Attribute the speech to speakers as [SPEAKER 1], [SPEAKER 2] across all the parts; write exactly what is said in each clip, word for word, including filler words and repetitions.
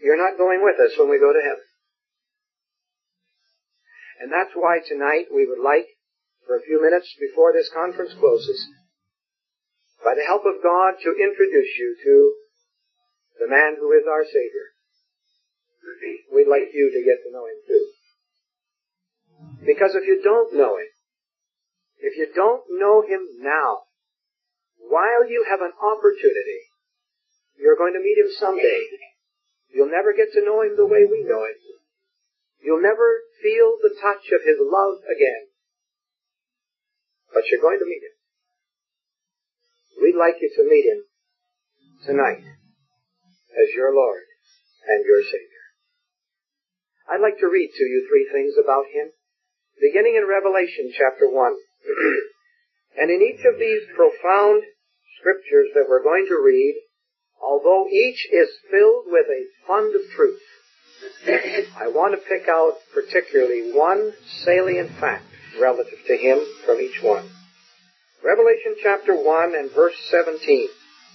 [SPEAKER 1] you're not going with us when we go to heaven. And that's why tonight we would like, for a few minutes before this conference closes, by the help of God, to introduce you to the man who is our Savior. We'd like you to get to know Him too. Because if you don't know Him, if you don't know Him now, while you have an opportunity, you're going to meet Him someday. You'll never get to know Him the way we know Him. You'll never feel the touch of His love again. But you're going to meet Him. We'd like you to meet Him tonight as your Lord and your Savior. I'd like to read to you three things about Him, beginning in Revelation chapter one. And in each of these profound scriptures that we're going to read, although each is filled with a fund of truth, I want to pick out particularly one salient fact relative to Him from each one. Revelation chapter one and verse seventeen.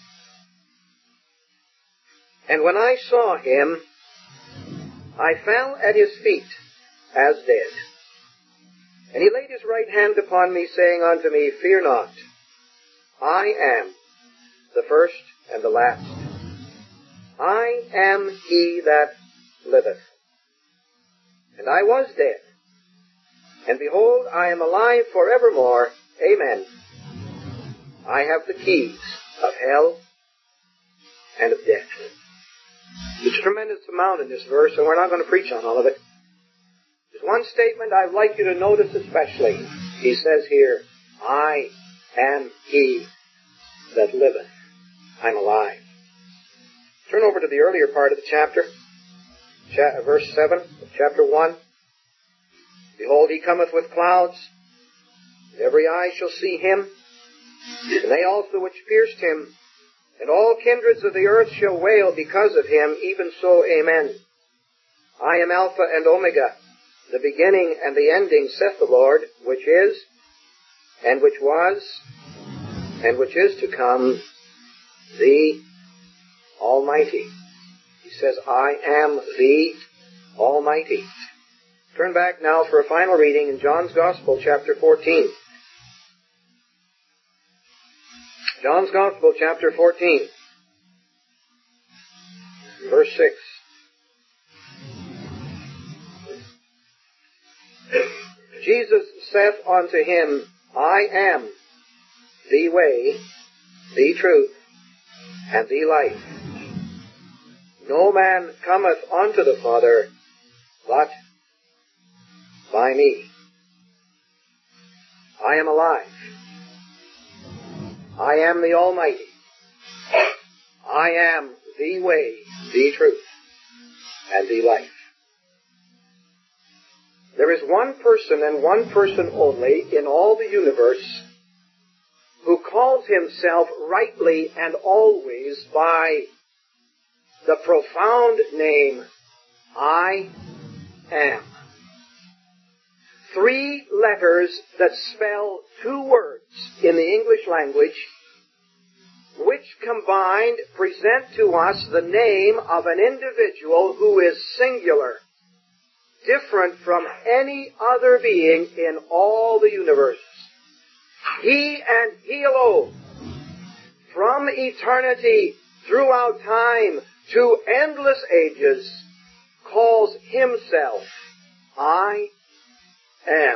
[SPEAKER 1] And when I saw Him, I fell at His feet as dead. And He laid His right hand upon me, saying unto me, Fear not, I am the first and the last. I am He that liveth. And I was dead. And behold, I am alive forevermore. Amen. I have the keys of hell and of death. There's a tremendous amount in this verse, and we're not going to preach on all of it. There's one statement I'd like you to notice especially. He says here, I am He that liveth. I'm alive. Turn over to the earlier part of the chapter, cha- verse seven of chapter one. Behold, He cometh with clouds, and every eye shall see Him, and they also which pierced Him, and all kindreds of the earth shall wail because of Him, even so, amen. I am Alpha and Omega, the beginning and the ending, saith the Lord, which is, and which was, and which is to come, the Almighty. He says, I am the Almighty. Turn back now for a final reading in John's Gospel, chapter fourteen. John's Gospel, chapter fourteen, verse six. Jesus saith unto him, I am the way, the truth, and the life. No man cometh unto the Father but by me. I am alive. I am the Almighty. I am the way, the truth, and the life. There is one person and one person only in all the universe who calls himself rightly and always by the profound name, I am. Three letters that spell two words in the English language, which combined present to us the name of an individual who is singular, different from any other being in all the universe. He and He alone, from eternity throughout time to endless ages, calls Himself, I am.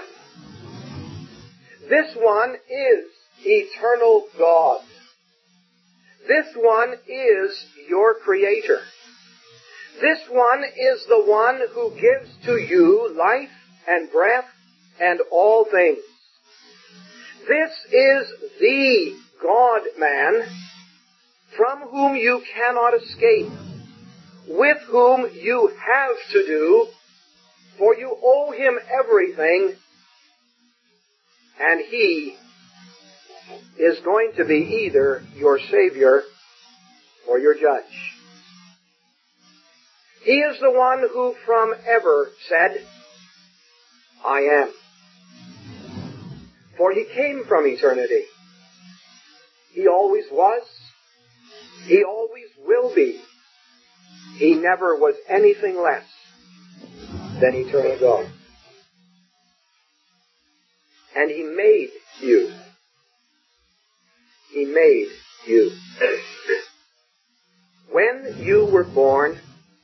[SPEAKER 1] This one is eternal God. This one is your Creator. This one is the one who gives to you life and breath and all things. This is the God-man from whom you cannot escape, with whom you have to do, for you owe Him everything, and He is going to be either your Savior or your Judge. He is the one who from ever said, I am. For He came from eternity. He always was. He always will be. He never was anything less than eternal God. And He made you. He made you. When you were born,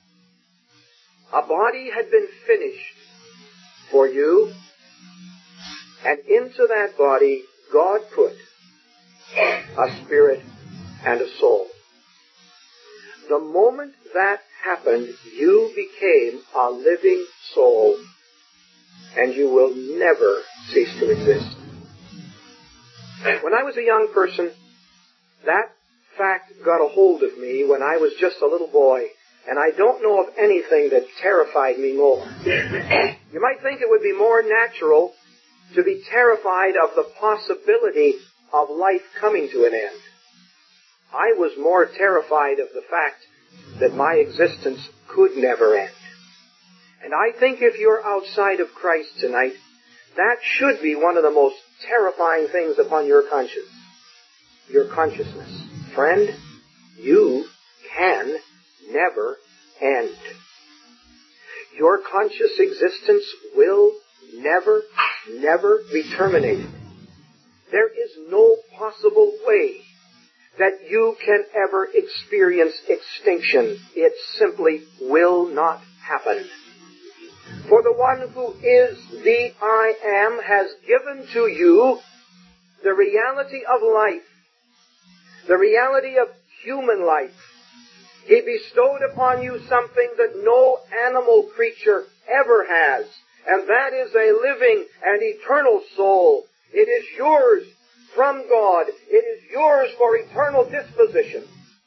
[SPEAKER 1] a body had been finished for you, and into that body God put a spirit and a soul. The moment that happened, you became a living soul, and you will never cease to exist. When I was a young person, that fact got a hold of me when I was just a little boy, and I don't know of anything that terrified me more. You might think it would be more natural to be terrified of the possibility of life coming to an end. I was more terrified of the fact that my existence could never end. And I think if you're outside of Christ tonight, that should be one of the most terrifying things upon your conscience. Your consciousness. Friend, you can never end. Your conscious existence will never, never be terminated. There is no possible way that you can ever experience extinction. It simply will not happen. For the one who is the I Am has given to you the reality of life, the reality of human life. He bestowed upon you something that no animal creature ever has, and that is a living and eternal soul. It is yours from God. It is yours for eternal disposition.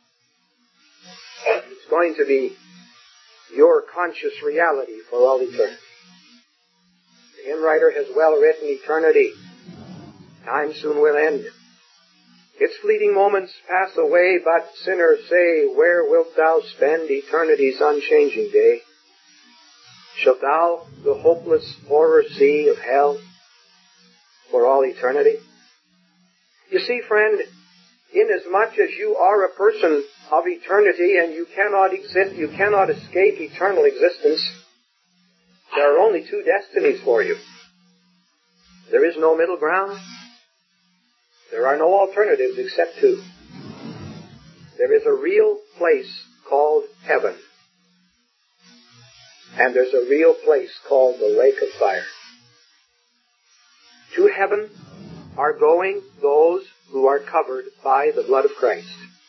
[SPEAKER 1] It's going to be your conscious reality for all eternity. The hymn writer has well written, eternity, time soon will end. Its fleeting moments pass away, but sinners say, where wilt thou spend eternity's unchanging day? Shalt thou the hopeless horror see of hell for all eternity? You see, friend, inasmuch as you are a person of eternity and you cannot exist, you cannot escape eternal existence, there are only two destinies for you. There is no middle ground. There are no alternatives except two. There is a real place called heaven, and there's a real place called the lake of fire. To heaven are going those who are covered by the blood of Christ.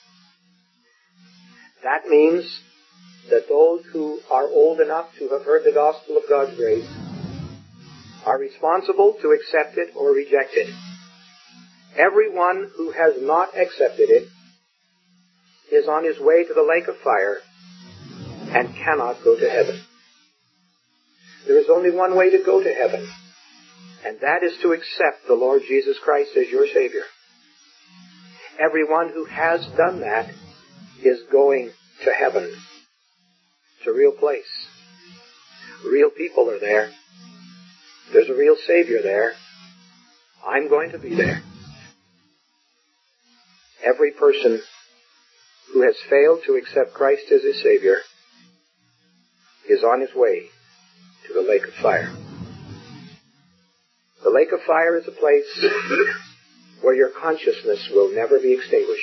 [SPEAKER 1] That means that those who are old enough to have heard the gospel of God's grace are responsible to accept it or reject it. Everyone who has not accepted it is on his way to the lake of fire and cannot go to heaven. There is only one way to go to heaven, and that is to accept the Lord Jesus Christ as your Savior. Everyone who has done that is going to heaven. It's a real place. Real people are there. There's a real Savior there. I'm going to be there. Every person who has failed to accept Christ as his Savior is on his way to the lake of fire. The lake of fire is a place where your consciousness will never be extinguished.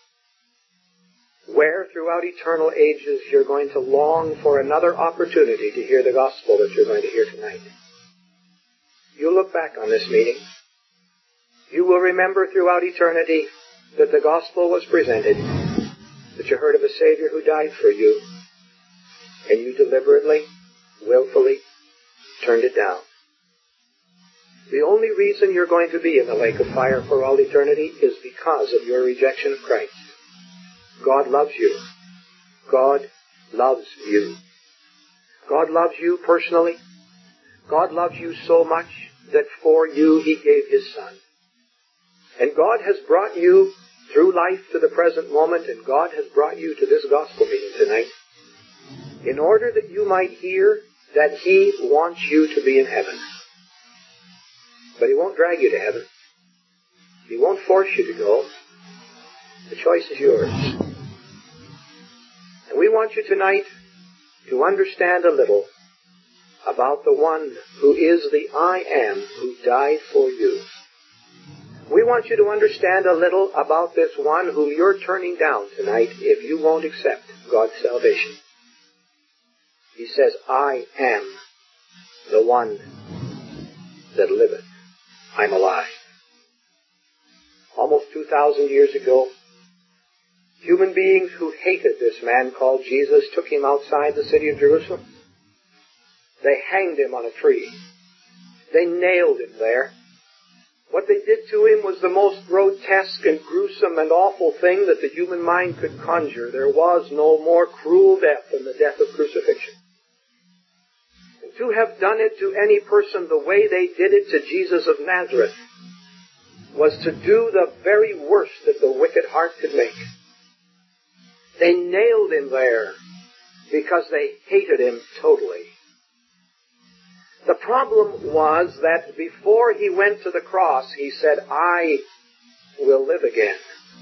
[SPEAKER 1] Where throughout eternal ages you're going to long for another opportunity to hear the gospel that you're going to hear tonight. You look back on this meeting. You will remember throughout eternity that the gospel was presented, that you heard of a Savior who died for you, and you deliberately, willfully turned it down. The only reason you're going to be in the lake of fire for all eternity is because of your rejection of Christ. God loves you. God loves you. God loves you personally. God loves you so much that for you He gave His Son. And God has brought you through life to the present moment, and God has brought you to this gospel meeting tonight in order that you might hear that He wants you to be in heaven. But He won't drag you to heaven. He won't force you to go. The choice is yours. And we want you tonight to understand a little about the one who is the I am who died for you. We want you to understand a little about this one whom you're turning down tonight if you won't accept God's salvation. He says, I am the one that liveth. I'm alive. Almost two thousand years ago, human beings who hated this man called Jesus took him outside the city of Jerusalem. They hanged him on a tree. They nailed him there. What they did to him was the most grotesque and gruesome and awful thing that the human mind could conjure. There was no more cruel death than the death of crucifixion. And to have done it to any person the way they did it to Jesus of Nazareth was to do the very worst that the wicked heart could make. They nailed him there because they hated him totally. The problem was that before he went to the cross, he said, I will live again.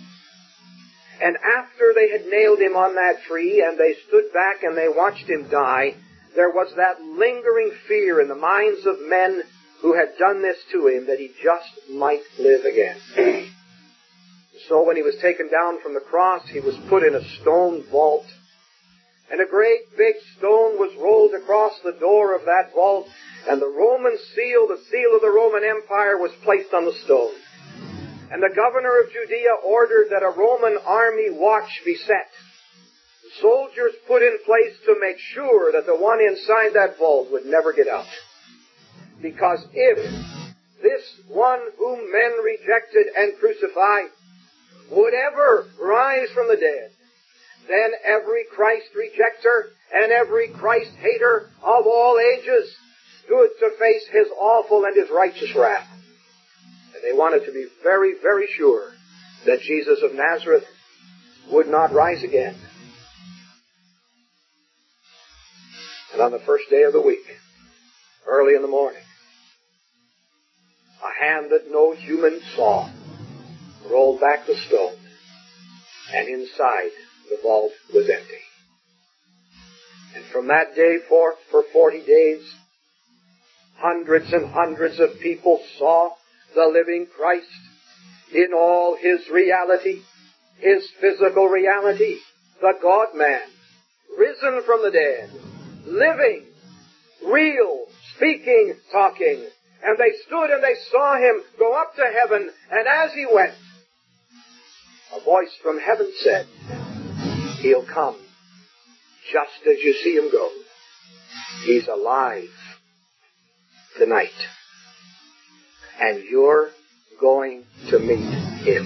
[SPEAKER 1] And after they had nailed him on that tree and they stood back and they watched him die, there was that lingering fear in the minds of men who had done this to him that he just might live again. So when he was taken down from the cross, he was put in a stone vault. And a great big stone was rolled across the door of that vault, and the Roman seal, the seal of the Roman Empire, was placed on the stone. And the governor of Judea ordered that a Roman army watch be set. Soldiers put in place to make sure that the one inside that vault would never get out. Because if this one whom men rejected and crucified would ever rise from the dead, then every Christ rejecter and every Christ hater of all ages stood to face his awful and his righteous wrath. And they wanted to be very, very sure that Jesus of Nazareth would not rise again. And on the first day of the week, early in the morning, a hand that no human saw rolled back the stone, and inside the vault was empty. And from that day forth, for forty days, hundreds and hundreds of people saw the living Christ in all his reality, his physical reality, the God-man, risen from the dead, living, real, speaking, talking. And they stood and they saw him go up to heaven, and as he went, a voice from heaven said, he'll come just as you see him go. He's alive tonight. And you're going to meet him.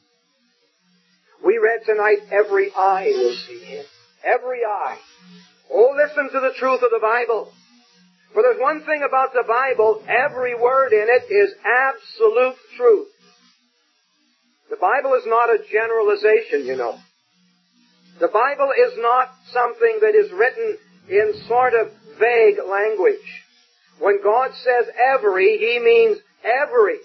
[SPEAKER 1] We read tonight, every eye will see him. Every eye. Oh, listen to the truth of the Bible. For there's one thing about the Bible, every word in it is absolute truth. The Bible is not a generalization, you know. The Bible is not something that is written in sort of vague language. When God says every, he means every.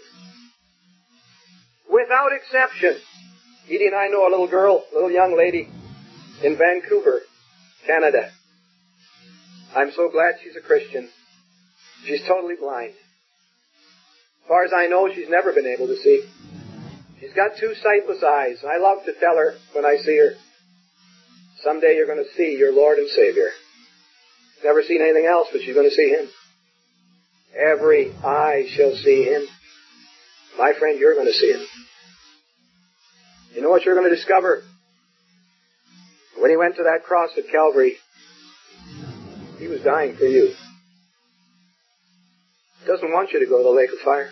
[SPEAKER 1] Without exception. Edie and I know a little girl, a little young lady in Vancouver, Canada. I'm so glad she's a Christian. She's totally blind. As far as I know, she's never been able to see. She's got two sightless eyes. I love to tell her when I see her, someday you're going to see your Lord and Savior. She's never seen anything else, but she's going to see him. Every eye shall see him. My friend, you're going to see him. You know what you're going to discover? When he went to that cross at Calvary, he was dying for you. Doesn't want you to go to the lake of fire.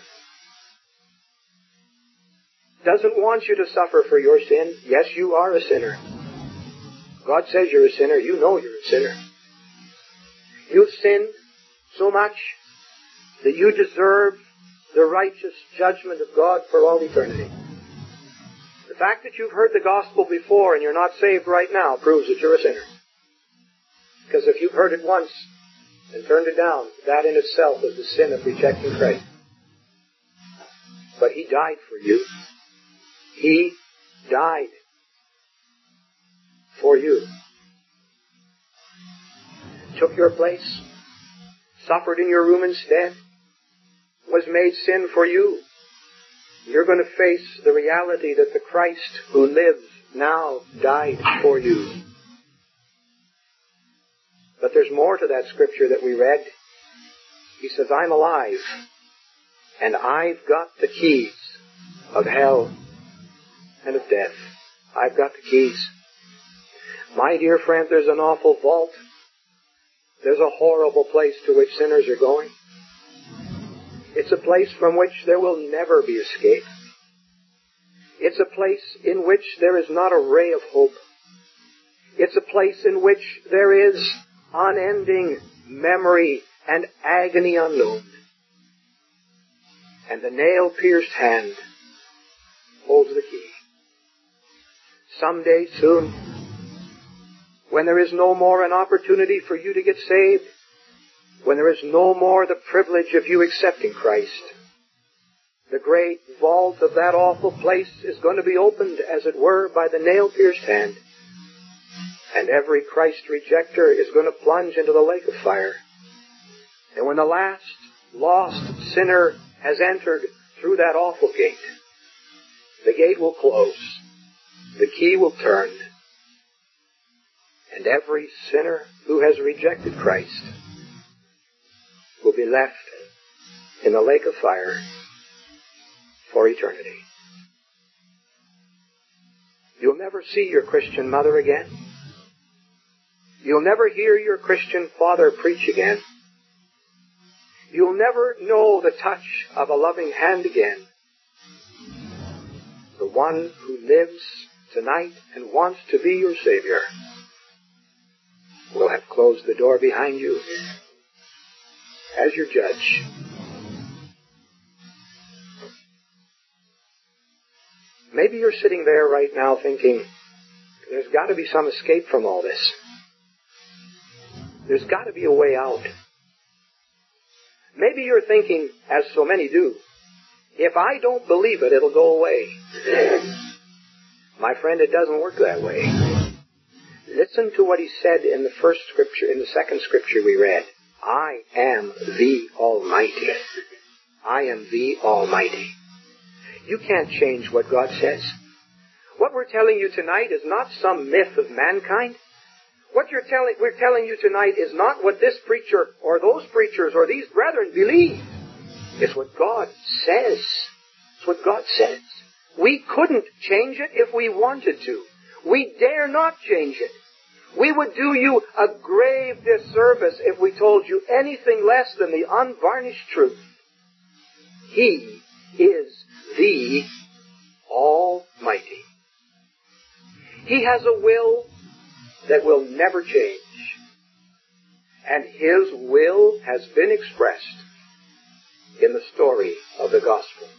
[SPEAKER 1] Doesn't want you to suffer for your sin. Yes, you are a sinner. God says you're a sinner. You know you're a sinner. You've sinned so much that you deserve the righteous judgment of God for all eternity. The fact that you've heard the gospel before and you're not saved right now proves that you're a sinner. Because if you've heard it once and turned it down, that in itself is the sin of rejecting Christ. But he died for you. He died for you. took your place, suffered in your room instead, was made sin for you, you're going to face the reality that the Christ who lives now died for you. But there's more to that scripture that we read. He says, I'm alive, and I've got the keys of hell and of death. I've got the keys. My dear friend, there's an awful vault. There's a horrible place to which sinners are going. It's a place from which there will never be escape. It's a place in which there is not a ray of hope. It's a place in which there is unending memory and agony unknown. And the nail-pierced hand holds the key. Someday soon, when there is no more an opportunity for you to get saved, when there is no more the privilege of you accepting Christ, the great vault of that awful place is going to be opened, as it were, by the nail-pierced hand. And every Christ rejecter is going to plunge into the lake of fire. And when the last lost sinner has entered through that awful gate, the gate will close, the key will turn, and every sinner who has rejected Christ will be left in the lake of fire for eternity. You'll never see your Christian mother again. You'll never hear your Christian father preach again. You'll never know the touch of a loving hand again. The one who lives tonight and wants to be your Savior will have closed the door behind you as your judge. Maybe you're sitting there right now thinking, there's got to be some escape from all this. There's got to be a way out. Maybe you're thinking, as so many do, if I don't believe it, it'll go away. My friend, it doesn't work that way. Listen to what he said in the first scripture, in the second scripture we read. I am the Almighty. I am the Almighty. You can't change what God says. What we're telling you tonight is not some myth of mankind. What you're telling, we're telling you tonight is not what this preacher or those preachers or these brethren believe. It's what God says. It's what God says. We couldn't change it if we wanted to. We dare not change it. We would do you a grave disservice if we told you anything less than the unvarnished truth. He is the Almighty. He has a will that will never change. And His will has been expressed in the story of the gospel.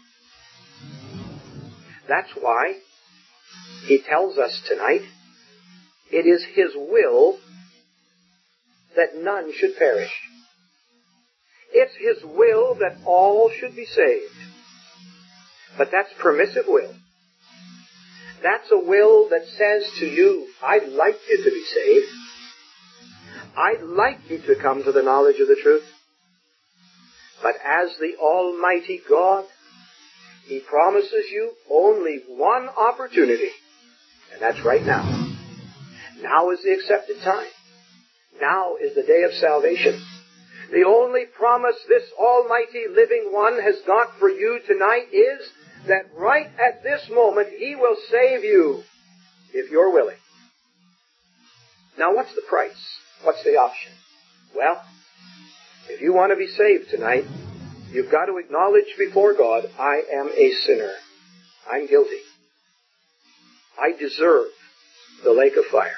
[SPEAKER 1] That's why He tells us tonight, it is His will that none should perish. It's His will that all should be saved. But that's permissive will. That's a will that says to you, I'd like you to be saved. I'd like you to come to the knowledge of the truth. But as the Almighty God, He promises you only one opportunity. And that's right now. Now is the accepted time. Now is the day of salvation. The only promise this Almighty Living One has got for you tonight is that right at this moment He will save you if you're willing. Now what's the price? What's the option? Well, if you want to be saved tonight, you've got to acknowledge before God, I am a sinner. I'm guilty. I deserve the lake of fire.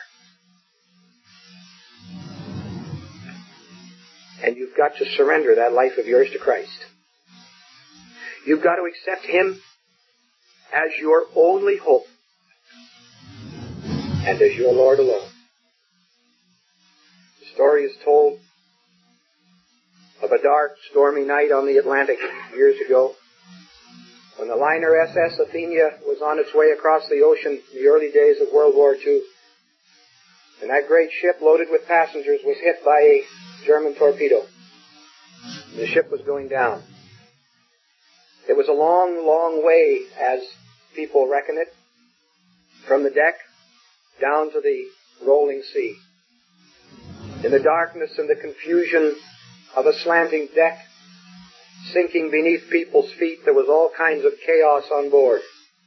[SPEAKER 1] And you've got to surrender that life of yours to Christ. You've got to accept Him as your only hope and as your Lord alone. The story is told of a dark, stormy night on the Atlantic years ago when the liner S S Athenia was on its way across the ocean in the early days of World War Two. And that great ship loaded with passengers was hit by a German torpedo. The ship was going down. It was a long, long way, as people reckon it, from the deck down to the rolling sea. In the darkness and the confusion of a slanting deck, sinking beneath people's feet, there was all kinds of chaos on board.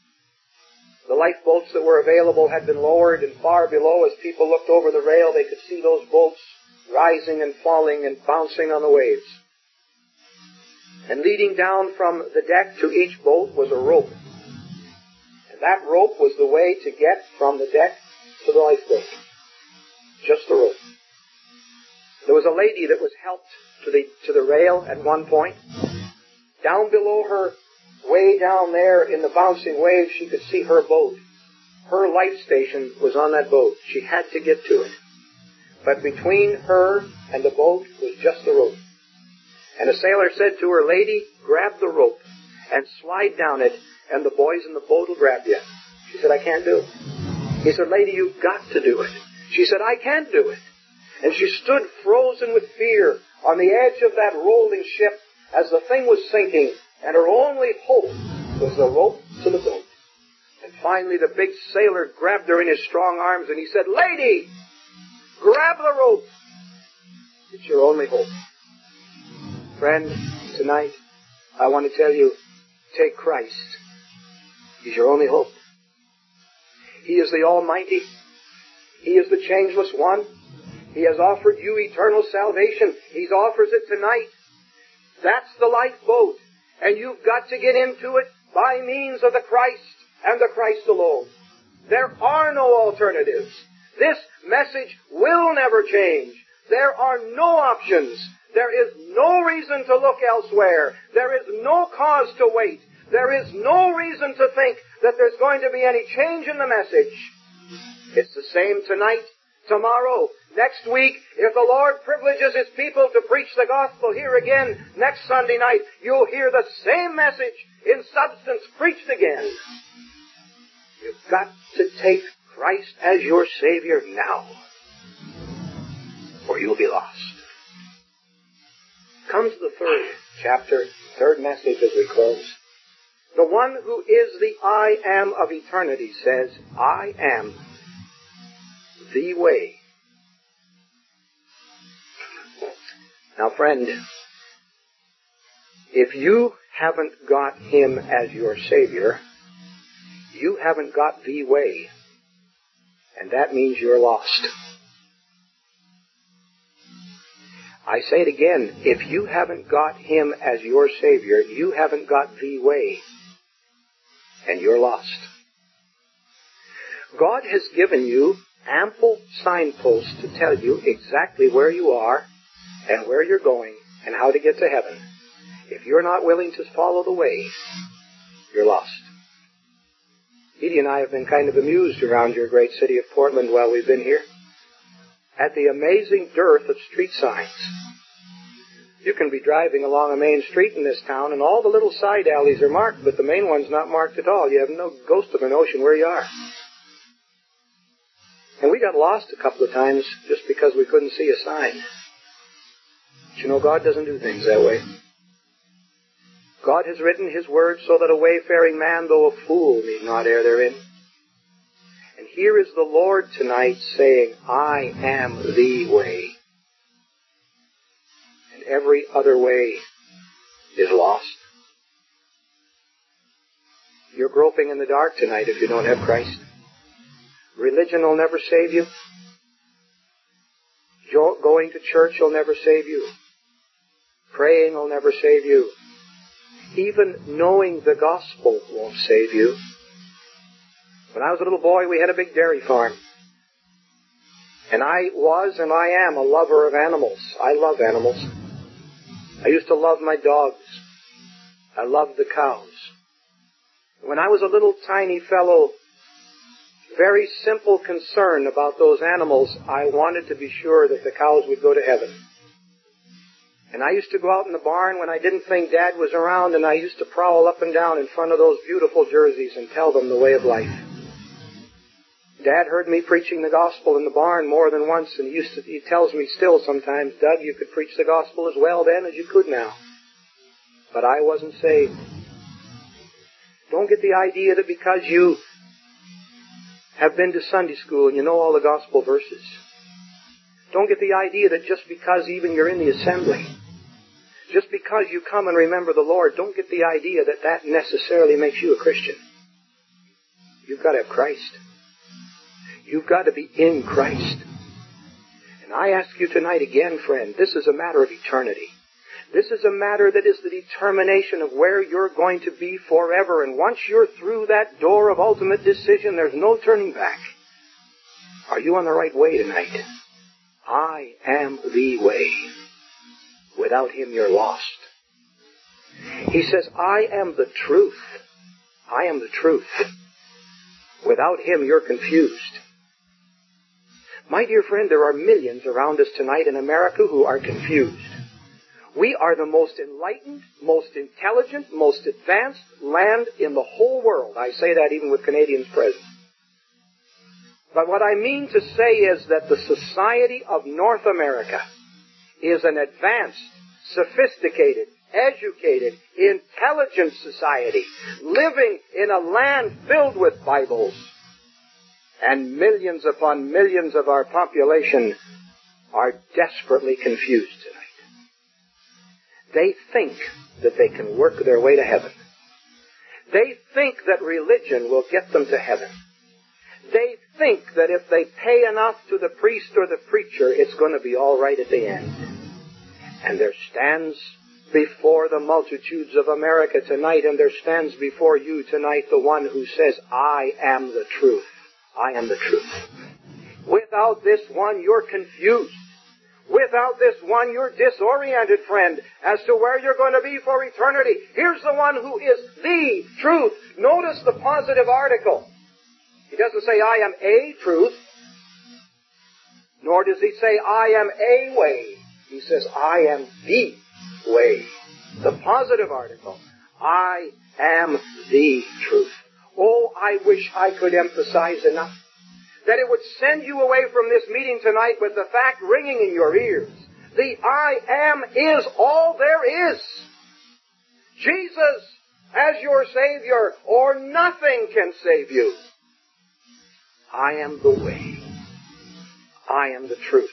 [SPEAKER 1] The lifeboats that were available had been lowered, and far below, as people looked over the rail, they could see those boats rising and falling and bouncing on the waves. And leading down from the deck to each boat was a rope. And that rope was the way to get from the deck to the lifeboat. Just the rope. There was a lady that was helped to the to the rail at one point. Down below her, way down there in the bouncing waves, she could see her boat. Her life station was on that boat. She had to get to it. But between her and the boat was just the rope. And a sailor said to her, "Lady, grab the rope and slide down it, and the boys in the boat will grab you." She said, "I can't do it." He said, "Lady, you've got to do it." She said, "I can't do it." And she stood frozen with fear on the edge of that rolling ship as the thing was sinking, and her only hope was the rope to the boat. And finally the big sailor grabbed her in his strong arms and he said, "Lady, grab the rope. It's your only hope." Friend, tonight I want to tell you, take Christ. He's your only hope. He is the Almighty. He is the changeless one. He has offered you eternal salvation. He offers it tonight. That's the lifeboat. And you've got to get into it by means of the Christ and the Christ alone. There are no alternatives. This message will never change. There are no options. There is no reason to look elsewhere. There is no cause to wait. There is no reason to think that there's going to be any change in the message. It's the same tonight, tomorrow, next week. If the Lord privileges His people to preach the gospel here again next Sunday night, you'll hear the same message in substance preached again. You've got to take Christ as your Savior now, or you'll be lost. Comes the third chapter, third message as we close. The one who is the I am of eternity says, "I am the way." Now, friend, if you haven't got Him as your Savior, you haven't got the way, and that means you're lost. I say it again, if you haven't got Him as your Savior, you haven't got the way, and you're lost. God has given you ample signposts to tell you exactly where you are and where you're going and how to get to heaven. If you're not willing to follow the way, you're lost. Edie and I have been kind of amused around your great city of Portland while we've been here at the amazing dearth of street signs. You can be driving along a main street in this town and all the little side alleys are marked, but the main one's not marked at all. You have no ghost of a notion where you are. And we got lost a couple of times just because we couldn't see a sign. But you know, God doesn't do things that way. God has written His word so that a wayfaring man, though a fool, need not err therein. And here is the Lord tonight saying, "I am the way." And every other way is lost. You're groping in the dark tonight if you don't have Christ. Religion will never save you. Going to church will never save you. Praying will never save you. Even knowing the gospel won't save you. When I was a little boy, we had a big dairy farm. And I was and I am a lover of animals. I love animals. I used to love my dogs. I loved the cows. When I was a little tiny fellow, very simple concern about those animals, I wanted to be sure that the cows would go to heaven. And I used to go out in the barn when I didn't think Dad was around, and I used to prowl up and down in front of those beautiful jerseys and tell them the way of life. Dad heard me preaching the gospel in the barn more than once, and he, used to, he tells me still sometimes, Doug, you could preach the gospel as well then as you could now. But I wasn't saved. Don't get the idea that because you have been to Sunday school and you know all the gospel verses, don't get the idea that just because even you're in the assembly, just because you come and remember the Lord, don't get the idea that that necessarily makes you a Christian. You've got to have Christ. You've got to be in Christ. And I ask you tonight again, friend, this is a matter of eternity. This is a matter that is the determination of where you're going to be forever. And once you're through that door of ultimate decision, there's no turning back. Are you on the right way tonight? I am the way. Without Him, you're lost. He says, I am the truth. I am the truth. Without Him, you're confused. My dear friend, there are millions around us tonight in America who are confused. We are the most enlightened, most intelligent, most advanced land in the whole world. I say that even with Canadians present. But what I mean to say is that the society of North America is an advanced, sophisticated, educated, intelligent society, living in a land filled with Bibles. And millions upon millions of our population are desperately confused tonight. They think that they can work their way to heaven. They think that religion will get them to heaven. They think that if they pay enough to the priest or the preacher, it's going to be all right at the end. And there stands before the multitudes of America tonight, and there stands before you tonight the one who says, I am the truth. I am the truth. Without this one, you're confused. Without this one, you're disoriented, friend, as to where you're going to be for eternity. Here's the one who is the truth. Notice the positive article. He doesn't say, I am a truth. Nor does he say, I am a way. He says, I am the way. The positive article. I am the truth. Oh, I wish I could emphasize enough that it would send you away from this meeting tonight with the fact ringing in your ears. The I am is all there is. Jesus as your Savior, or nothing can save you. I am the way. I am the truth.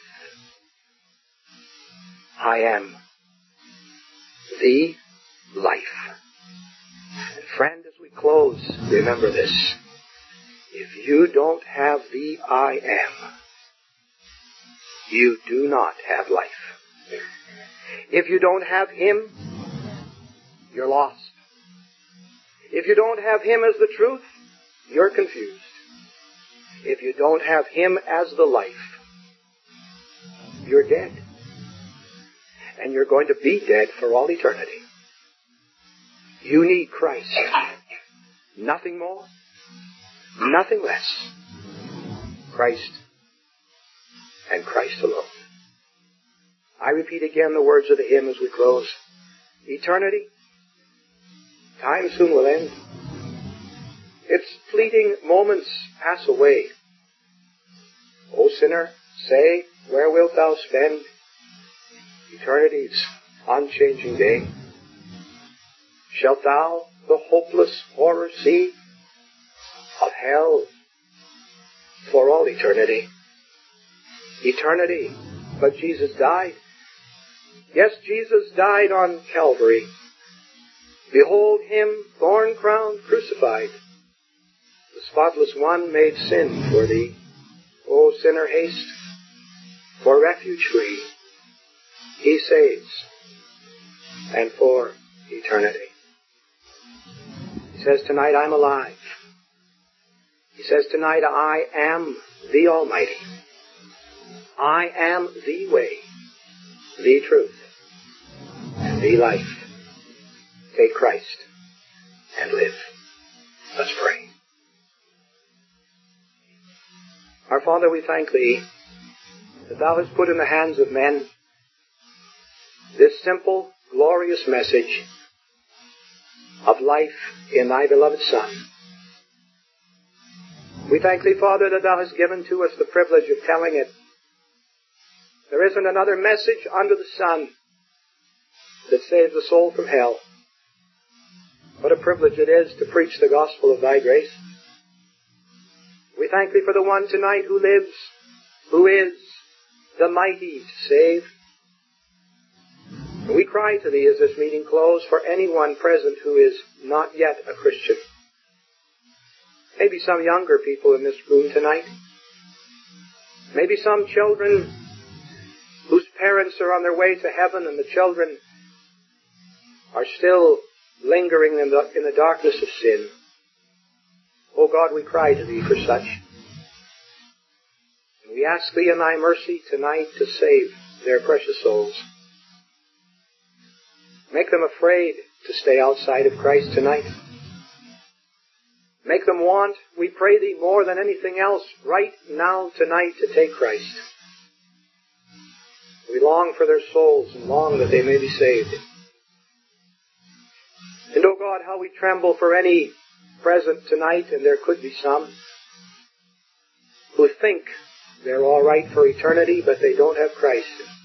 [SPEAKER 1] I am the life. And friend, as we close, remember this. If you don't have the I am, you do not have life. If you don't have Him, you're lost. If you don't have Him as the truth, you're confused. If you don't have Him as the life, you're dead. And you're going to be dead for all eternity. You need Christ. Nothing more, nothing less. Christ and Christ alone. I repeat again the words of the hymn as we close. Eternity, time soon will end. Its fleeting moments pass away. O sinner, say, where wilt thou spend eternity's unchanging day? Shalt thou the hopeless horror see of hell for all eternity? Eternity, but Jesus died. Yes, Jesus died on Calvary. Behold Him, thorn-crowned, crucified. The spotless one made sin for thee. O sinner, haste, for refuge free. He saves, and for eternity. He says tonight, I'm alive. He says tonight, I am the Almighty. I am the way, the truth, and the life. Take Christ and live. Let's pray. Our Father, we thank Thee that Thou hast put in the hands of men this simple, glorious message of life in Thy beloved Son. We thank Thee, Father, that Thou hast given to us the privilege of telling it. There isn't another message under the sun that saves the soul from hell. What a privilege it is to preach the gospel of Thy grace. We thank Thee for the one tonight who lives, who is the mighty to save. And we cry to Thee as this meeting closes for anyone present who is not yet a Christian. Maybe some younger people in this room tonight. Maybe some children whose parents are on their way to heaven and the children are still lingering in the, in the darkness of sin. Oh God, we cry to Thee for such. And we ask Thee in Thy mercy tonight to save their precious souls. Make them afraid to stay outside of Christ tonight. Make them want, we pray Thee, more than anything else, right now, tonight, to take Christ. We long for their souls and long that they may be saved. And, oh God, how we tremble for any present tonight, and there could be some, who think they're all right for eternity, but they don't have Christ.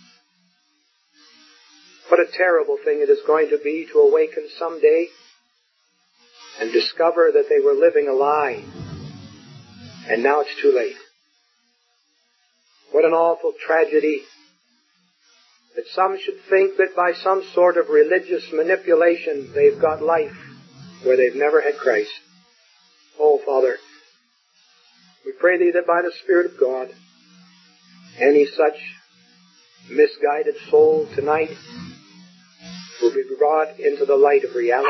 [SPEAKER 1] What a terrible thing it is going to be to awaken someday and discover that they were living a lie, and now it's too late. What an awful tragedy that some should think that by some sort of religious manipulation they've got life where they've never had Christ. Oh, Father, we pray Thee that by the Spirit of God, any such misguided soul tonight will be brought into the light of reality.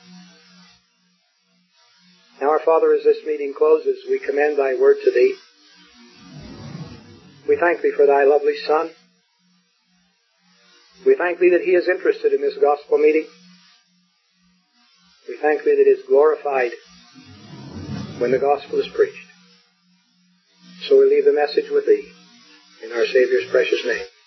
[SPEAKER 1] Now, our Father, as this meeting closes, we commend Thy word to Thee. We thank Thee for Thy lovely Son. We thank Thee that He is interested in this gospel meeting. We thank Thee that He is glorified when the gospel is preached. So we leave the message with Thee in our Savior's precious name.